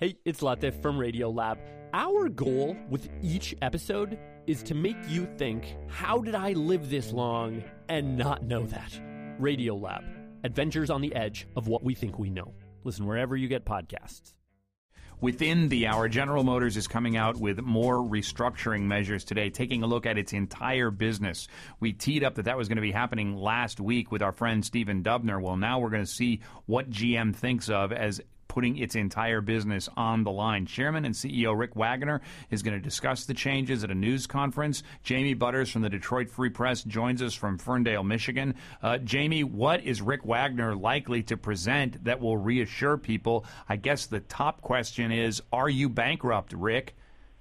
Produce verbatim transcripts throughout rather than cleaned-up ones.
Hey, it's Latif from Radiolab. Our goal with each episode is to make you think, how did I live this long and not know that? Radiolab, adventures on the edge of what we think we know. Listen wherever you get podcasts. Within the hour, General Motors is coming out with more restructuring measures today, taking a look at its entire business. We teed up that that was going to be happening last week with our friend Stephen Dubner. Well, now we're going to see what G M thinks of as putting its entire business on the line. Chairman and C E O Rick Wagoner is going to discuss the changes at a news conference. Jamie Butters from the Detroit Free Press joins us from Ferndale, Michigan. Uh, Jamie, what is Rick Wagoner likely to present that will reassure people? I guess the top question is, are you bankrupt, Rick?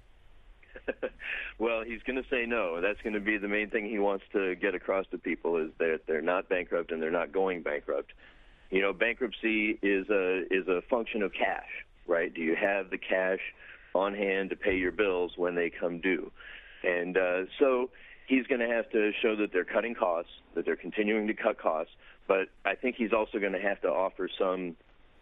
Well, he's going to say no. That's going to be the main thing he wants to get across to people, is that they're not bankrupt and they're not going bankrupt. You know, bankruptcy is a is a function of cash, right? Do you have the cash on hand to pay your bills when they come due? And uh, so he's going to have to show that they're cutting costs, that they're continuing to cut costs. But I think he's also going to have to offer some.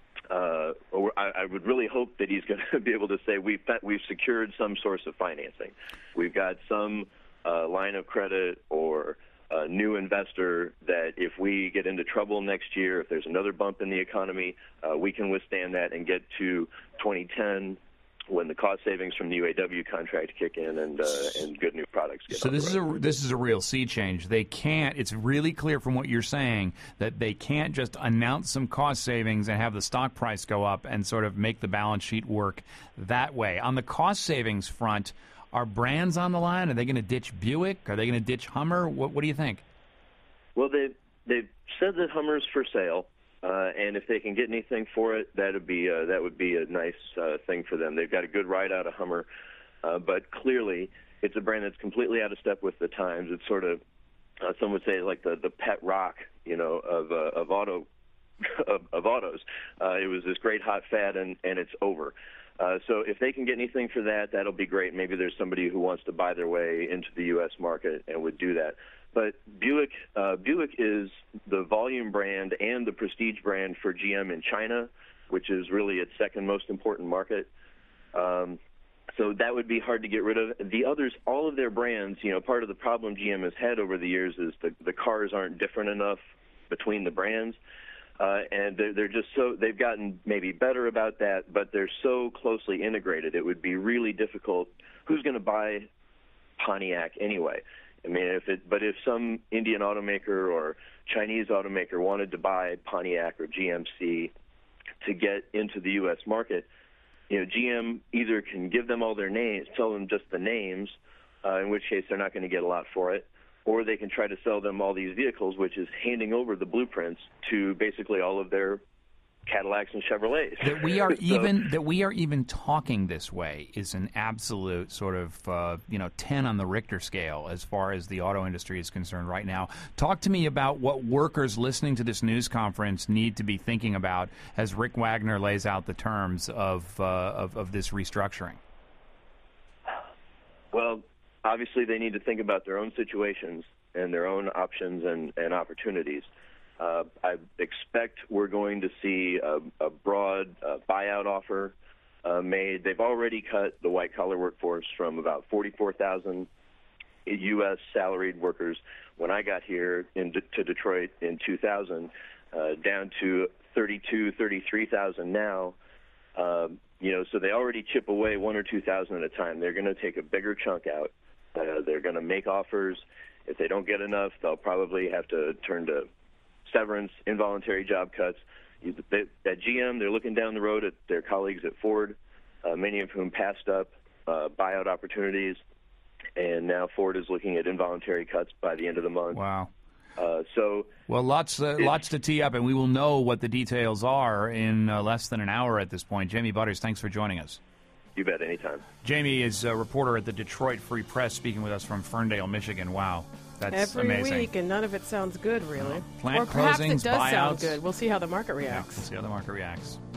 Uh, or I, I would really hope that he's going to be able to say we've we've secured some source of financing. We've got some uh, line of credit or a new investor that if we get into trouble next year, if there's another bump in the economy, uh, we can withstand that and get to twenty ten when the cost savings from the U A W contract kick in and uh, and good new products get So on this the is road. a this is a real sea change. They can't. It's really clear from what you're saying that they can't just announce some cost savings and have the stock price go up and sort of make the balance sheet work that way. On the cost savings front, are brands on the line? Are they going to ditch Buick? Are they going to ditch Hummer? What, what do you think? Well, they they've said that Hummer's for sale, uh, and if they can get anything for it, that'd be uh, that would be a nice uh, thing for them. They've got a good ride out of Hummer, uh, but clearly it's a brand that's completely out of step with the times. It's sort of uh, some would say like the the pet rock, you know, of uh, of auto of, of autos. Uh, it was this great hot fad, and and it's over. Uh, so if they can get anything for that, that'll be great. Maybe there's somebody who wants to buy their way into the U S market and would do that. But Buick, uh, Buick is the volume brand and the prestige brand for G M in China, which is really its second most important market. Um, so that would be hard to get rid of. The others, all of their brands, you know, part of the problem G M has had over the years is the, the cars aren't different enough between the brands. Uh, and they're, they're just so, they've gotten maybe better about that, but they're so closely integrated, it would be really difficult. Who's going to buy Pontiac anyway? I mean, if it, but if some Indian automaker or Chinese automaker wanted to buy Pontiac or G M C to get into the U S market, you know, G M either can give them all their names, tell them just the names, uh, in which case they're not going to get a lot for it, or they can try to sell them all these vehicles, which is handing over the blueprints to basically all of their Cadillacs and Chevrolets. That we are so, even that we are even talking this way is an absolute sort of uh, you know ten on the Richter scale as far as the auto industry is concerned right now. Talk to me about what workers listening to this news conference need to be thinking about as Rick Wagoner lays out the terms of uh, of, of this restructuring. Well, obviously they need to think about their own situations and their own options and, and opportunities. Uh, I expect we're going to see a, a broad uh, buyout offer uh, made. They've already cut the white-collar workforce from about forty-four thousand U S salaried workers when I got here in De- to Detroit in two thousand, uh, down to thirty-two, thirty-three thousand now. Um, you know, so they already chip away one or two thousand at a time. They're going to take a bigger chunk out. Uh, they're going to make offers. If they don't get enough, they'll probably have to turn to severance, involuntary job cuts. They, at G M, they're looking down the road at their colleagues at Ford, uh, many of whom passed up uh, buyout opportunities, and now Ford is looking at involuntary cuts by the end of the month. Wow. Uh, so well, lots uh, lots to tee up, and we will know what the details are in uh, less than an hour at this point. Jamie Butters, thanks for joining us. You bet, anytime. Jamie is a reporter at the Detroit Free Press, speaking with us from Ferndale, Michigan. Wow. That's Every amazing. week, and none of it sounds good, really. Plant or perhaps closings, it does buyouts. sound good. We'll see how the market Yeah, reacts. we'll see how the market reacts.